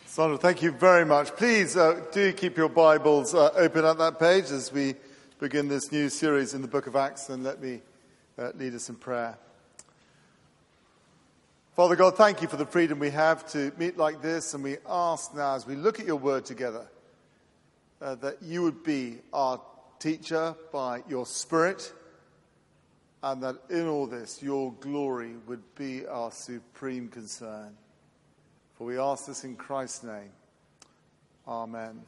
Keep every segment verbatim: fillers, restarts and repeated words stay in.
Sandra, thank you very much. Please uh, do keep your Bibles uh, open at that page as we begin this new series in the book of Acts, and let me uh, lead us in prayer. Father God, thank you for the freedom we have to meet like this, and we ask now as we look at your word together uh, that you would be our teacher by your Spirit, and that in all this your glory would be our supreme concern. For we ask this in Christ's name. Amen.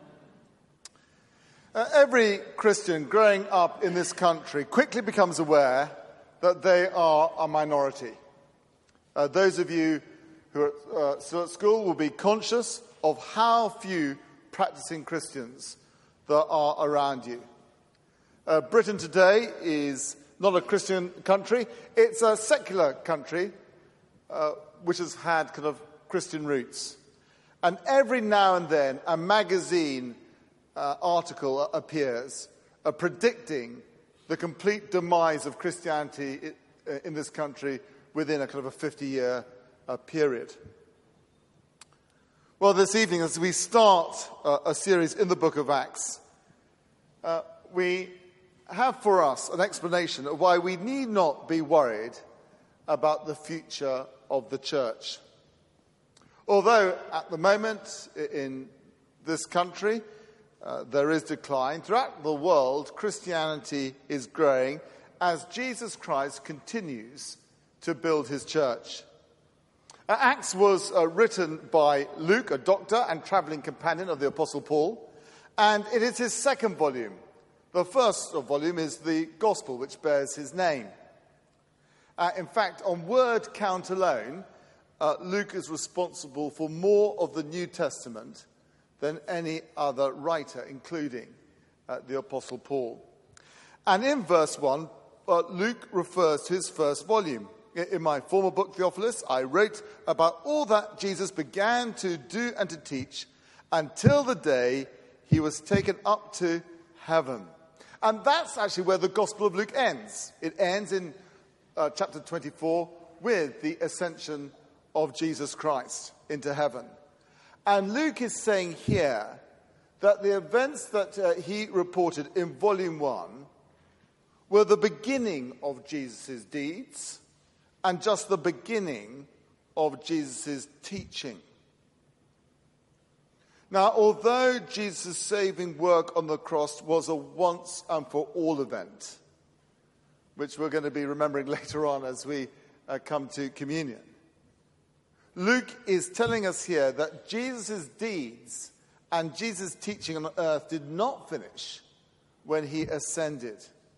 Uh, every Christian growing up in this country quickly becomes aware that they are a minority. Uh, those of you who are uh, still at school will be conscious of how few practicing Christians there are around you. Uh, Britain today is not a Christian country. It's a secular country uh, which has had kind of Christian roots. And every now and then a magazine uh, article appears uh, predicting the complete demise of Christianity in, in this country within a kind of a fifty-year uh, period. Well, this evening, as we start uh, a series in the book of Acts, uh, we have for us an explanation of why we need not be worried about the future of the church. Although at the moment in this country uh, there is decline, throughout the world Christianity is growing as Jesus Christ continues to build his church. Uh, Acts was uh, written by Luke, a doctor and travelling companion of the Apostle Paul, and it is his second volume. The first volume is the Gospel, which bears his name. Uh, in fact, on word count alone, Uh, Luke is responsible for more of the New Testament than any other writer, including uh, the Apostle Paul. And in verse one, uh, Luke refers to his first volume. In my former book, Theophilus, I wrote about all that Jesus began to do and to teach until the day he was taken up to heaven. And that's actually where the Gospel of Luke ends. It ends in uh, chapter twenty-four with the ascension of Jesus Christ into heaven. And Luke is saying here that the events that uh, he reported in volume one were the beginning of Jesus' deeds and just the beginning of Jesus' teaching. Now, although Jesus' saving work on the cross was a once and for all event, which we're going to be remembering later on as we uh, come to communion, Luke is telling us here that Jesus' deeds and Jesus' teaching on earth did not finish when he ascended.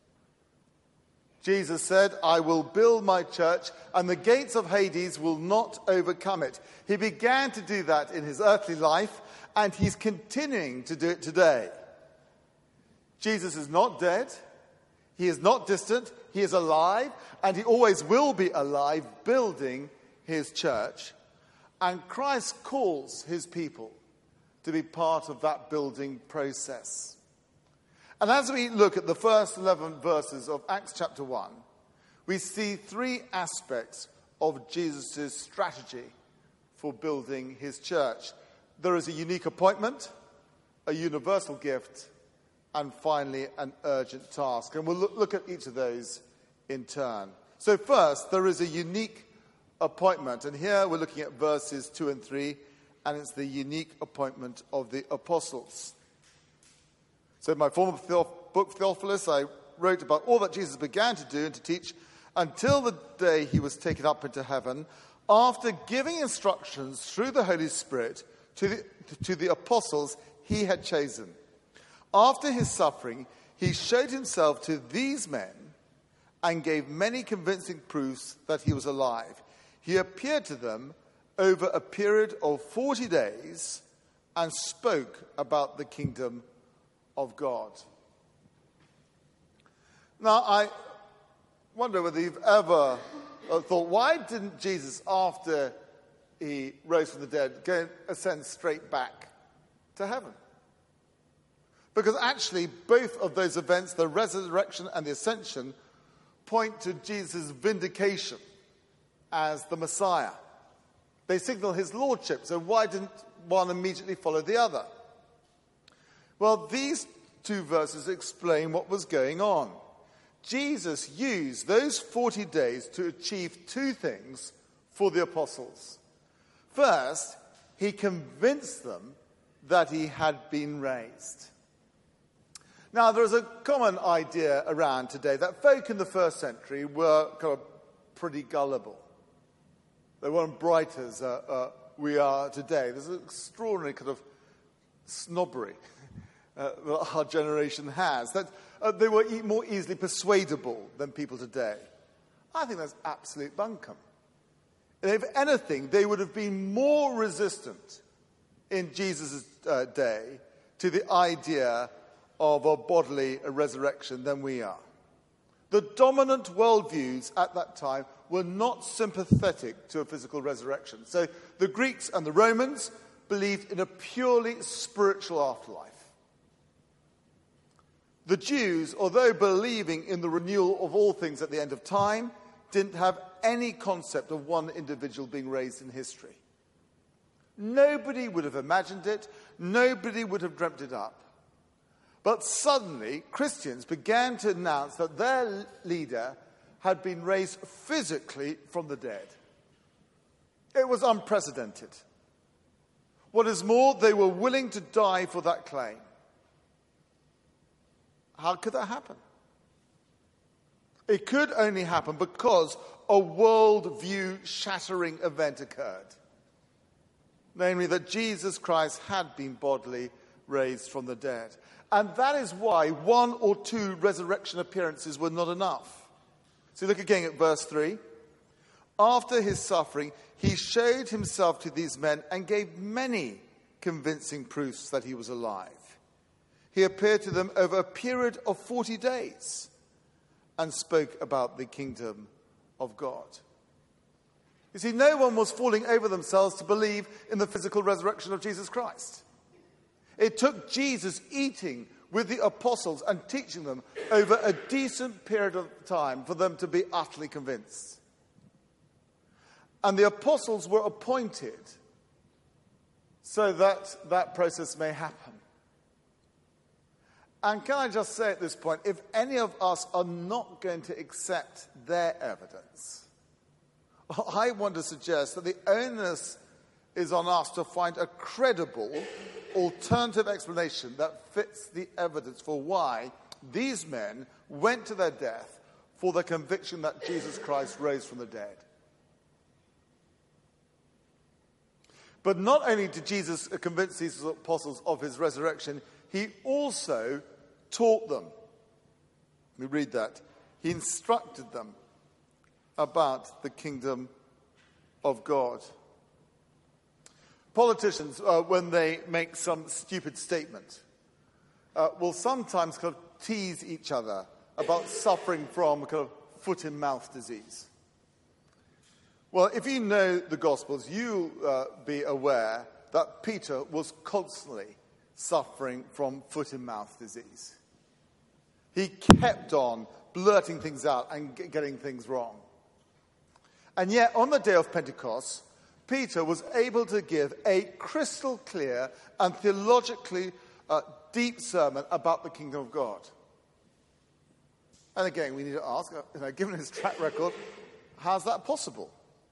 Jesus said, I will build my church and the gates of Hades will not overcome it. He began to do that in his earthly life and he's continuing to do it today. Jesus is not dead. He is not distant. He is alive and he always will be alive, building his church. And Christ calls his people to be part of that building process. And as we look at the first eleven verses of Acts chapter one, we see three aspects of Jesus' strategy for building his church. There is a unique appointment, a universal gift, and finally an urgent task. And we'll look, look at each of those in turn. So first, there is a unique appointment. And here we're looking at verses two and three, and it's the unique appointment of the apostles. So in my former book, Theophilus, I wrote about all that Jesus began to do and to teach until the day he was taken up into heaven, after giving instructions through the Holy Spirit to the, to the apostles he had chosen. After his suffering, he showed himself to these men and gave many convincing proofs that he was alive. He appeared to them over a period of forty days and spoke about the kingdom of God. Now, I wonder whether you've ever thought, why didn't Jesus, after he rose from the dead, go and ascend straight back to heaven? Because actually, both of those events, the resurrection and the ascension, point to Jesus' vindication as the Messiah. They signal his lordship, so why didn't one immediately follow the other? Well, these two verses explain what was going on. Jesus used those forty days to achieve two things for the apostles. First, he convinced them that he had been raised. Now, there is a common idea around today that folk in the first century were kind of pretty gullible. They weren't bright as uh, uh, we are today. There's an extraordinary kind of snobbery uh, that our generation has, that uh, they were e- more easily persuadable than people today. I think that's absolute bunkum. And if anything, they would have been more resistant in Jesus' uh, day to the idea of a bodily resurrection than we are. The dominant worldviews at that time were not sympathetic to a physical resurrection. So the Greeks and the Romans believed in a purely spiritual afterlife. The Jews, although believing in the renewal of all things at the end of time, didn't have any concept of one individual being raised in history. Nobody would have imagined it. Nobody would have dreamt it up. But suddenly, Christians began to announce that their leader had been raised physically from the dead. It was unprecedented. What is more, they were willing to die for that claim. How could that happen? It could only happen because a worldview-shattering event occurred. Namely, that Jesus Christ had been bodily raised from the dead. And that is why one or two resurrection appearances were not enough. So look again at verse three. After his suffering, he showed himself to these men and gave many convincing proofs that he was alive. He appeared to them over a period of forty days and spoke about the kingdom of God. You see, no one was falling over themselves to believe in the physical resurrection of Jesus Christ. It took Jesus eating with the apostles and teaching them over a decent period of time for them to be utterly convinced. And the apostles were appointed so that that process may happen. And can I just say at this point, if any of us are not going to accept their evidence, I want to suggest that the onus is on us to find a credible alternative explanation that fits the evidence for why these men went to their death for the conviction that Jesus Christ rose from the dead. But not only did Jesus convince these apostles of his resurrection, he also taught them. We read that. He instructed them about the kingdom of God. Politicians, uh, when they make some stupid statement, uh, will sometimes kind of tease each other about suffering from kind of foot-and-mouth disease. Well, if you know the Gospels, you'll uh, be aware that Peter was constantly suffering from foot-and-mouth disease. He kept on blurting things out and g- getting things wrong. And yet, on the day of Pentecost, Peter was able to give a crystal clear and theologically uh, deep sermon about the kingdom of God. And again, we need to ask, you know, given his track record, how's that possible?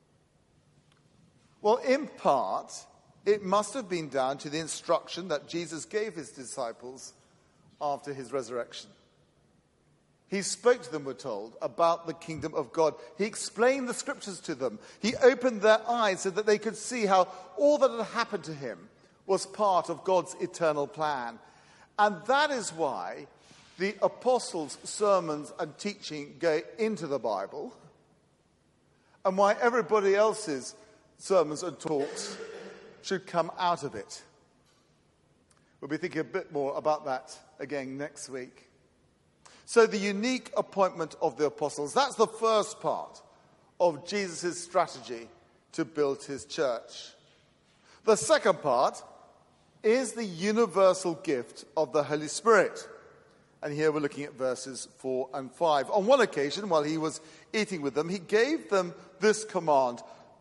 Well, in part, it must have been down to the instruction that Jesus gave his disciples after his resurrection. He spoke to them, we're told, about the kingdom of God. He explained the scriptures to them. He opened their eyes so that they could see how all that had happened to him was part of God's eternal plan. And that is why the apostles' sermons and teaching go into the Bible, and why everybody else's sermons and talks should come out of it. We'll be thinking a bit more about that again next week. So the unique appointment of the apostles, that's the first part of Jesus' strategy to build his church. The second part is the universal gift of the Holy Spirit. And here we're looking at verses four and five. On one occasion, while he was eating with them, he gave them this command: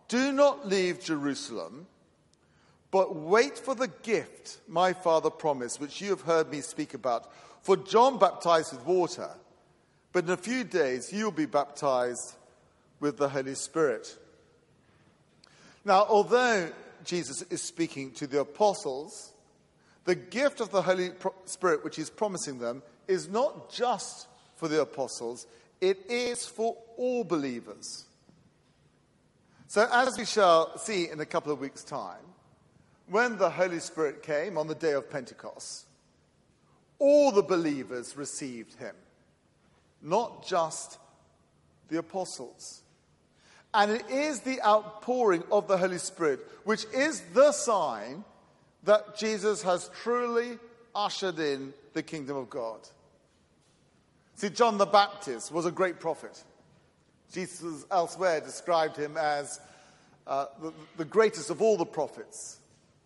do not leave Jerusalem, but wait for the gift my Father promised, which you have heard me speak about. For John baptized with water, but in a few days you will be baptized with the Holy Spirit." Now, although Jesus is speaking to the apostles, the gift of the Holy Spirit, which he's promising them, is not just for the apostles, it is for all believers. So as we shall see in a couple of weeks' time, when the Holy Spirit came on the day of Pentecost, all the believers received him, not just the apostles. And it is the outpouring of the Holy Spirit, which is the sign that Jesus has truly ushered in the kingdom of God. See, John the Baptist was a great prophet. Jesus elsewhere described him as uh, the, the greatest of all the prophets.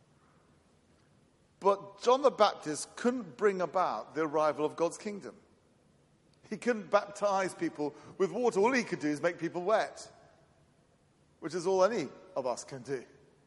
But John the Baptist couldn't bring about the arrival of God's kingdom. He couldn't baptize people with water. All he could do is make people wet, which is all any of us can do.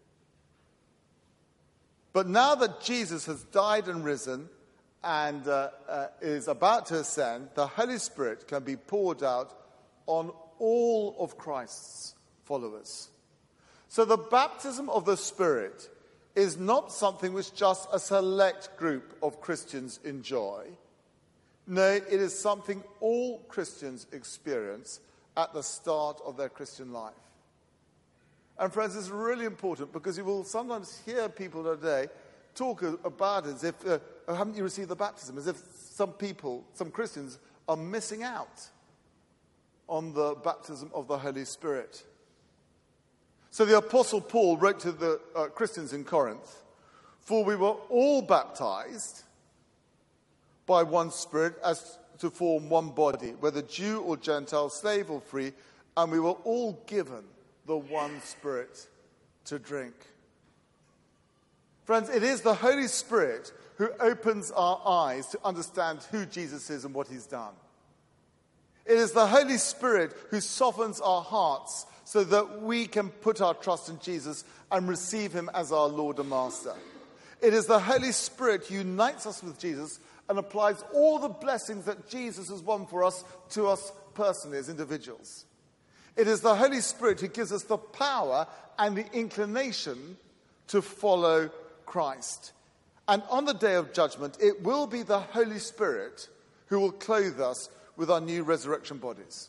But now that Jesus has died and risen and uh, uh, is about to ascend, the Holy Spirit can be poured out on all of Christ's followers. So the baptism of the Spirit is not something which just a select group of Christians enjoy. No, it is something all Christians experience at the start of their Christian life. And friends, this is really important because you will sometimes hear people today talk about it as if, uh, oh, haven't you received the baptism? As if some people, some Christians, are missing out on the baptism of the Holy Spirit. So the Apostle Paul wrote to the uh, Christians in Corinth, "For we were all baptized by one Spirit as to form one body, whether Jew or Gentile, slave or free, and we were all given the one Spirit to drink." Friends, it is the Holy Spirit who opens our eyes to understand who Jesus is and what he's done. It is the Holy Spirit who softens our hearts so that we can put our trust in Jesus and receive him as our Lord and Master. It is the Holy Spirit who unites us with Jesus and applies all the blessings that Jesus has won for us to us personally as individuals. It is the Holy Spirit who gives us the power and the inclination to follow Christ. And on the day of judgment, it will be the Holy Spirit who will clothe us with our new resurrection bodies.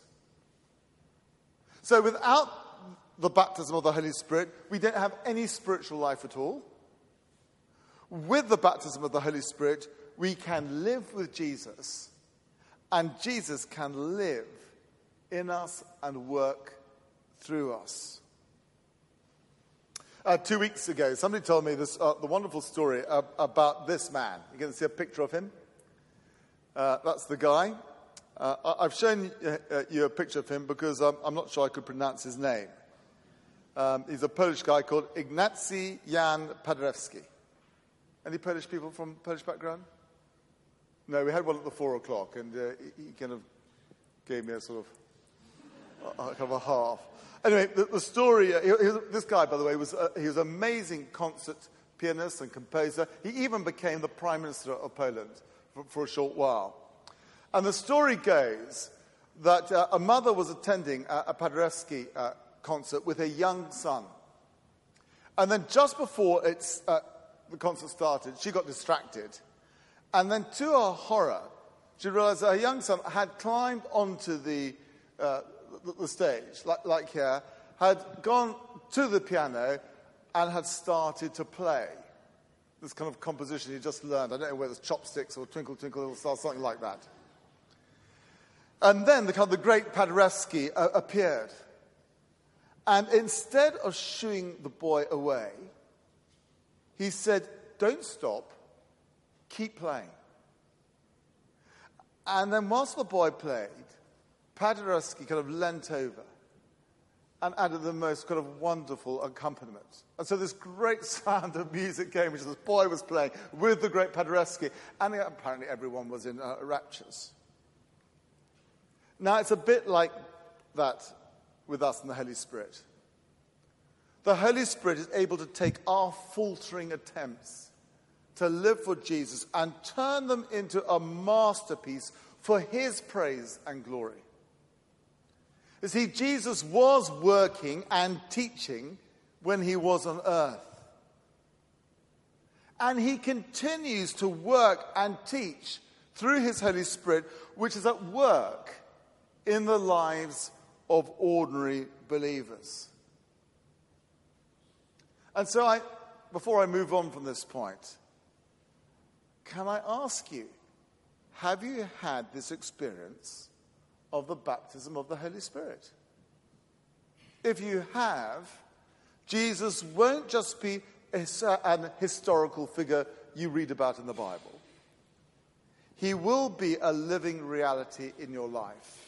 So without the baptism of the Holy Spirit, we don't have any spiritual life at all. With the baptism of the Holy Spirit, we can live with Jesus, and Jesus can live in us and work through us. Uh, two weeks ago, somebody told me this, uh, the wonderful story uh, about this man. You can see a picture of him. Uh, that's the guy. Uh, I've shown uh, you a picture of him because um, I'm not sure I could pronounce his name. Um, he's a Polish guy called Ignacy Jan Paderewski. Any Polish people from Polish background? No, we had one at the four o'clock, and uh, he, he kind of gave me a sort of, uh, kind of a half. Anyway, the, the story, uh, he, he, this guy, by the way, was uh, he was an amazing concert pianist and composer. He even became the Prime Minister of Poland for, for a short while. And the story goes that uh, a mother was attending a, a Paderewski uh, concert with her young son. And then just before it's, uh, the concert started, she got distracted. And then to her horror, she realized that her young son had climbed onto the, uh, the, the stage, like, like here, had gone to the piano and had started to play this kind of composition he just learned. I don't know whether it's Chopsticks or Twinkle, Twinkle, Little Star, something like that. And then the, kind of the great Paderewski uh, appeared. And instead of shooing the boy away, he said, "Don't stop, keep playing." And then whilst the boy played, Paderewski kind of leant over and added the most kind of wonderful accompaniment. And so this great sound of music came, which this boy was playing with the great Paderewski, and apparently everyone was in uh, raptures. Now, it's a bit like that with us and the Holy Spirit. the Holy Spirit is able to take our faltering attempts to live for Jesus and turn them into a masterpiece for his praise and glory. You see, Jesus was working and teaching when he was on earth. And he continues to work and teach through his Holy Spirit, which is at work in the lives of ordinary believers. And so I, before I move on from this point, can I ask you, have you had this experience of the baptism of the Holy Spirit? If you have, Jesus won't just be an historical figure you read about in the Bible. He will be a living reality in your life.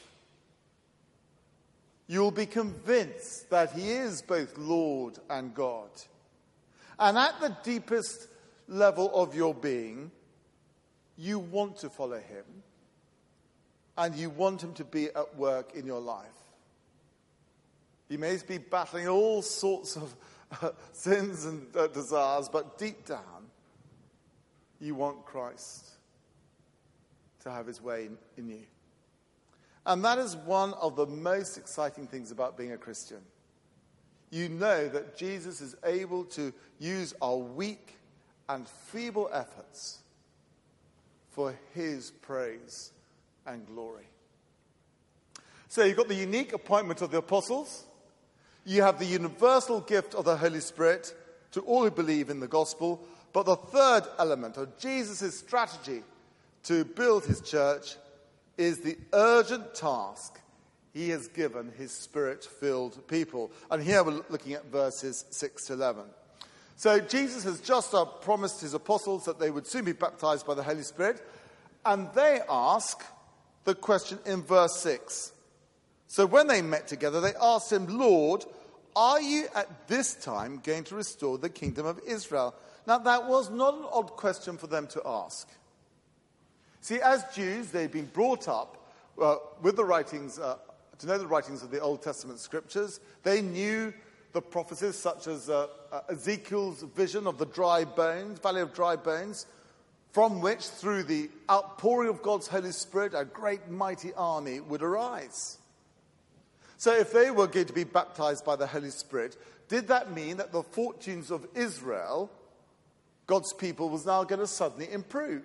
You'll be convinced that he is both Lord and God. And at the deepest level of your being, you want to follow him, and you want him to be at work in your life. You may be battling all sorts of uh, sins and uh, desires, but deep down, you want Christ to have his way in, in you. And that is one of the most exciting things about being a Christian. You know that Jesus is able to use our weak and feeble efforts for his praise and glory. So you've got the unique appointment of the apostles. You have the universal gift of the Holy Spirit to all who believe in the gospel. But the third element of Jesus' strategy to build his church is the urgent task he has given his Spirit-filled people. And here we're looking at verses six to eleven. So Jesus has just uh, promised his apostles that they would soon be baptized by the Holy Spirit. And they ask the question in verse six. So when they met together, they asked him, Lord, are you at this time going to restore the kingdom of Israel? Now, that was not an odd question for them to ask. See, as Jews, they'd been brought up uh, with the writings, uh, to know the writings of the Old Testament scriptures. They knew the prophecies such as uh, uh, Ezekiel's vision of the dry bones, valley of dry bones, from which, through the outpouring of God's Holy Spirit, a great mighty army would arise. So if they were going to be baptized by the Holy Spirit, did that mean that the fortunes of Israel, God's people, was now going to suddenly improve?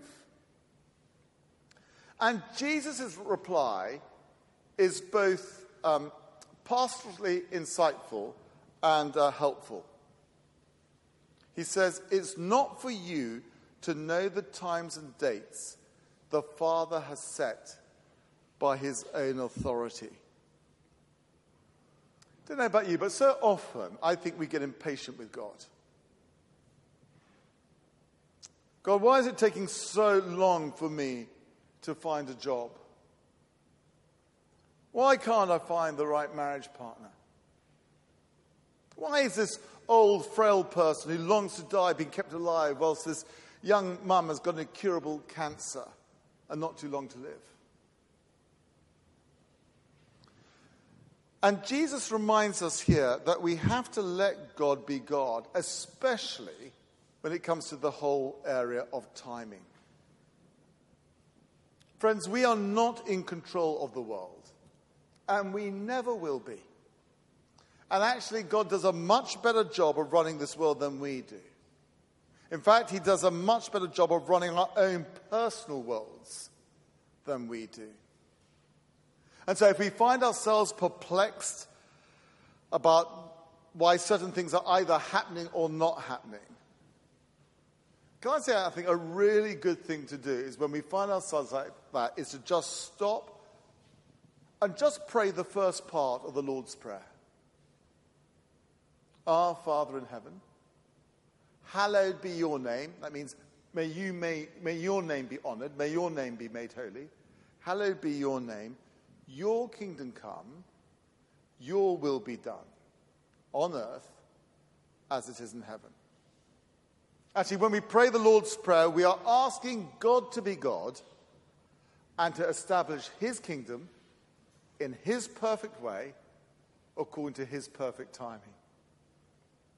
And Jesus' reply is both um, pastorally insightful and uh, helpful. He says, it's not for you to know the times and dates the Father has set by his own authority. I don't know about you, but so often I think we get impatient with God. God, why is it taking so long for me to find a job? Why can't I find the right marriage partner? Why is this old, frail person who longs to die being kept alive whilst this young mum has got an incurable cancer and not too long to live? And Jesus reminds us here that we have to let God be God, especially when it comes to the whole area of timing. Friends, we are not in control of the world, and we never will be. And actually, God does a much better job of running this world than we do. In fact, he does a much better job of running our own personal worlds than we do. And so if we find ourselves perplexed about why certain things are either happening or not happening, can I say I think a really good thing to do is when we find ourselves like that is to just stop and just pray the first part of the Lord's Prayer. Our Father in heaven, hallowed be your name. That means may you may, may your name be honored, may your name be made holy. Hallowed be your name. Your kingdom come, your will be done, on earth as it is in heaven. Actually, when we pray the Lord's Prayer, we are asking God to be God and to establish his kingdom in his perfect way, according to his perfect timing.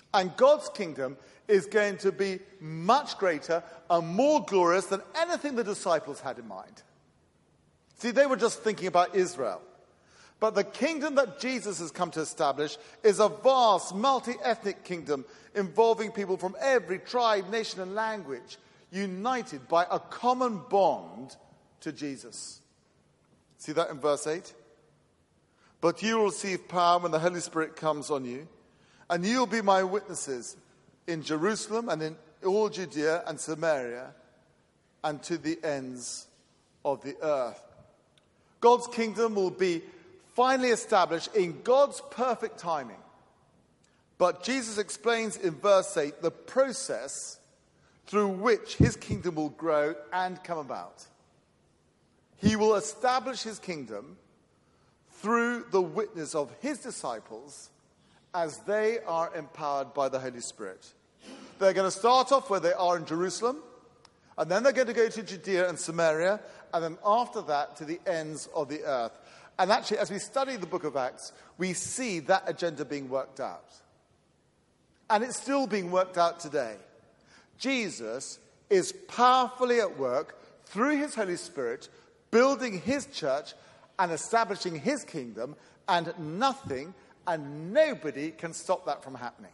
And God's kingdom is going to be much greater and more glorious than anything the disciples had in mind. See, they were just thinking about Israel. But the kingdom that Jesus has come to establish is a vast, multi-ethnic kingdom involving people from every tribe, nation, and language, united by a common bond to Jesus. See that in verse eight? But you will receive power when the Holy Spirit comes on you, and you will be my witnesses in Jerusalem and in all Judea and Samaria and to the ends of the earth. God's kingdom will be finally established in God's perfect timing. But Jesus explains in verse eight the process through which his kingdom will grow and come about. He will establish his kingdom through the witness of his disciples as they are empowered by the Holy Spirit. They're going to start off where they are in Jerusalem, and then they're going to go to Judea and Samaria, and then after that to the ends of the earth. And actually, as we study the book of Acts, we see that agenda being worked out. And it's still being worked out today. Jesus is powerfully at work through his Holy Spirit, building his church and establishing his kingdom, and nothing and nobody can stop that from happening.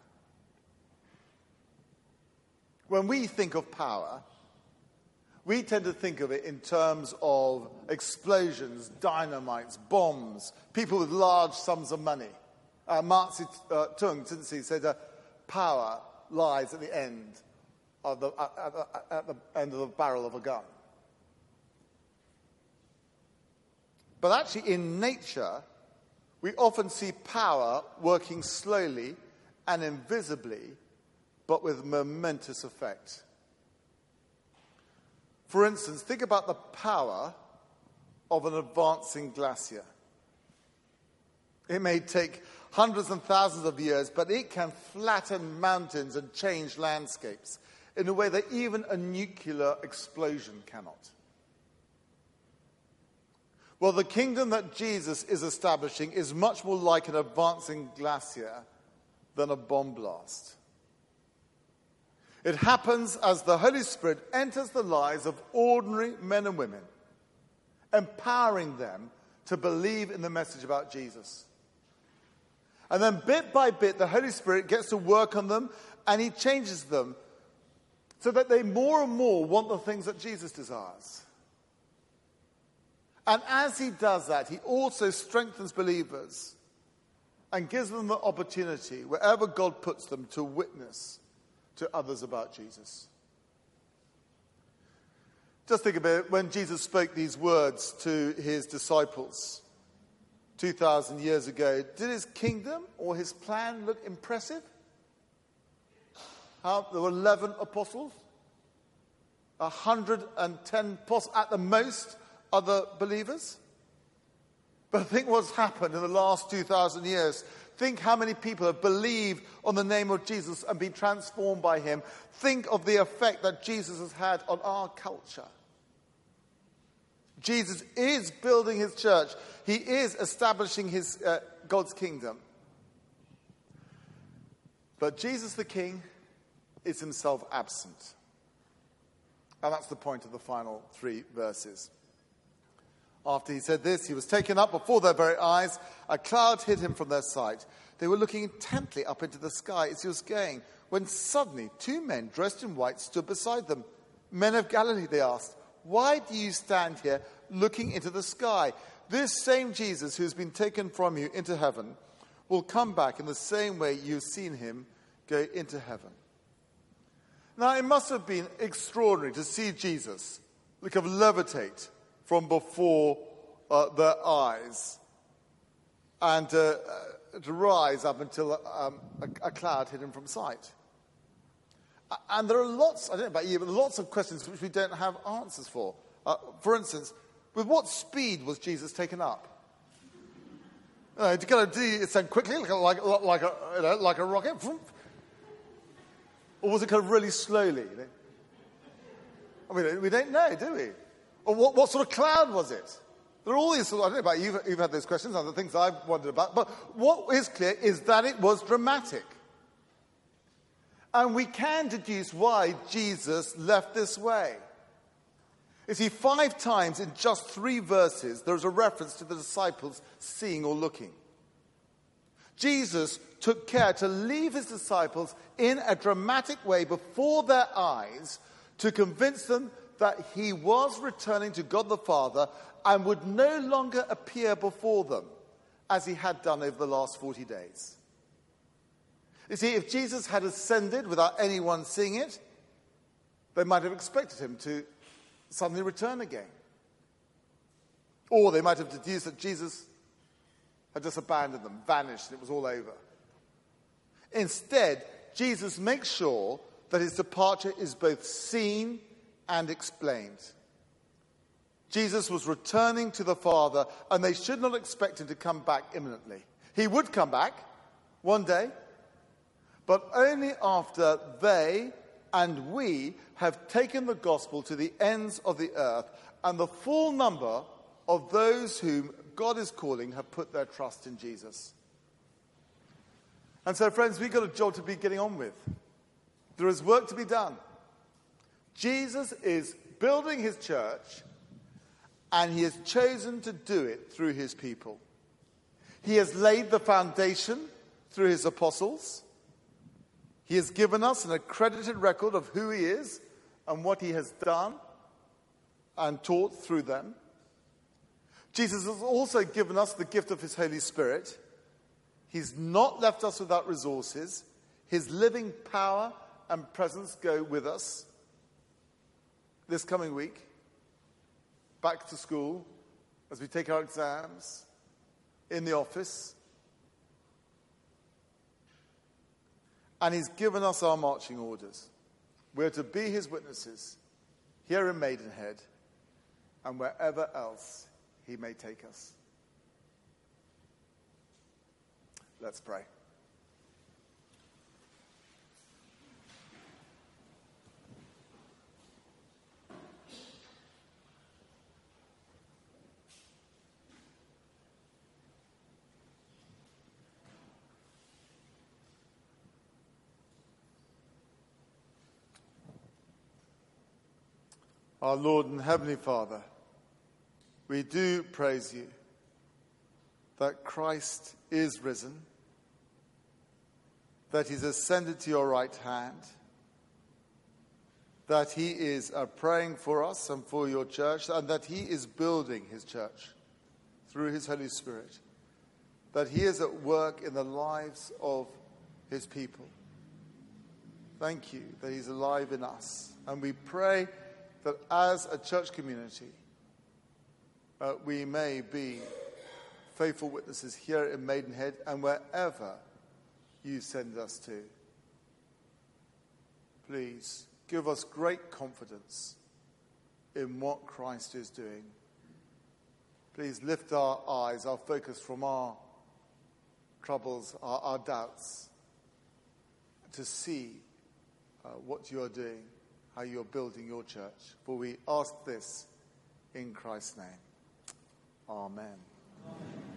When we think of power, we tend to think of it in terms of explosions, dynamites, bombs, people with large sums of money. Uh, Mao Zedong, didn't he, said uh, power lies at the end of the, uh, at, the, at the end of the barrel of a gun. But actually, in nature, we often see power working slowly and invisibly, but with momentous effect. For instance, think about the power of an advancing glacier. It may take hundreds and thousands of years, but it can flatten mountains and change landscapes in a way that even a nuclear explosion cannot. Well, the kingdom that Jesus is establishing is much more like an advancing glacier than a bomb blast. It happens as the Holy Spirit enters the lives of ordinary men and women, empowering them to believe in the message about Jesus. And then bit by bit, the Holy Spirit gets to work on them, and he changes them so that they more and more want the things that Jesus desires. And as he does that, he also strengthens believers and gives them the opportunity, wherever God puts them, to witness to others about Jesus. Just think about it, when Jesus spoke these words to his disciples two thousand years ago, did his kingdom or his plan look impressive? How, there were eleven apostles, one hundred ten at the most other believers. But think what's happened in the last two thousand years. Think how many people have believed on the name of Jesus and been transformed by him. Think of the effect that Jesus has had on our culture. Jesus is building his church. He is establishing his uh, God's kingdom. But Jesus the King is himself absent. And that's the point of the final three verses. After he said this, he was taken up before their very eyes. A cloud hid him from their sight. They were looking intently up into the sky as he was going, when suddenly two men dressed in white stood beside them. Men of Galilee, they asked, why do you stand here looking into the sky? This same Jesus who has been taken from you into heaven will come back in the same way you've seen him go into heaven. Now, it must have been extraordinary to see Jesus like of levitate from before uh, their eyes and uh, uh, to rise up until um, a, a cloud hid him from sight. And there are lots, I don't know about you, but there are lots of questions which we don't have answers for. Uh, for instance, with what speed was Jesus taken up? Uh, did kind of do it ascend quickly, like a, like, like, a, you know, like a rocket? Or was it kind of really slowly? You know? I mean, we don't know, do we? Or what, what sort of cloud was it? There are all these, I don't know about you, you've, you've had those questions, other things I've wondered about, but what is clear is that it was dramatic. And we can deduce why Jesus left this way. You see, five times in just three verses, there's a reference to the disciples seeing or looking. Jesus took care to leave his disciples in a dramatic way before their eyes to convince them that he was returning to God the Father and would no longer appear before them as he had done over the last forty days. You see, if Jesus had ascended without anyone seeing it, they might have expected him to suddenly return again. Or they might have deduced that Jesus had just abandoned them, vanished, and it was all over. Instead, Jesus makes sure that his departure is both seen and explained. Jesus was returning to the Father, and they should not expect him to come back imminently. He would come back one day, but only after they and we have taken the gospel to the ends of the earth, and the full number of those whom God is calling have put their trust in Jesus. And so, friends, we've got a job to be getting on with. There is work to be done. Jesus is building his church, and he has chosen to do it through his people. He has laid the foundation through his apostles. He has given us an accredited record of who he is and what he has done and taught through them. Jesus has also given us the gift of his Holy Spirit. He's not left us without resources. His living power and presence go with us this coming week, back to school, as we take our exams, in the office. And he's given us our marching orders. We're to be his witnesses here in Maidenhead and wherever else he may take us. Let's pray. Our Lord and Heavenly Father, we do praise you that Christ is risen, that he's ascended to your right hand, that he is uh, praying for us and for your church, and that he is building his church through his Holy Spirit, that he is at work in the lives of his people. Thank you that he's alive in us. And we pray that as a church community, uh, we may be faithful witnesses here in Maidenhead and wherever you send us to. Please give us great confidence in what Christ is doing. Please lift our eyes, our focus from our troubles, our, our doubts, to see uh, what you are doing, how you're building your church. For we ask this in Christ's name. Amen. Amen.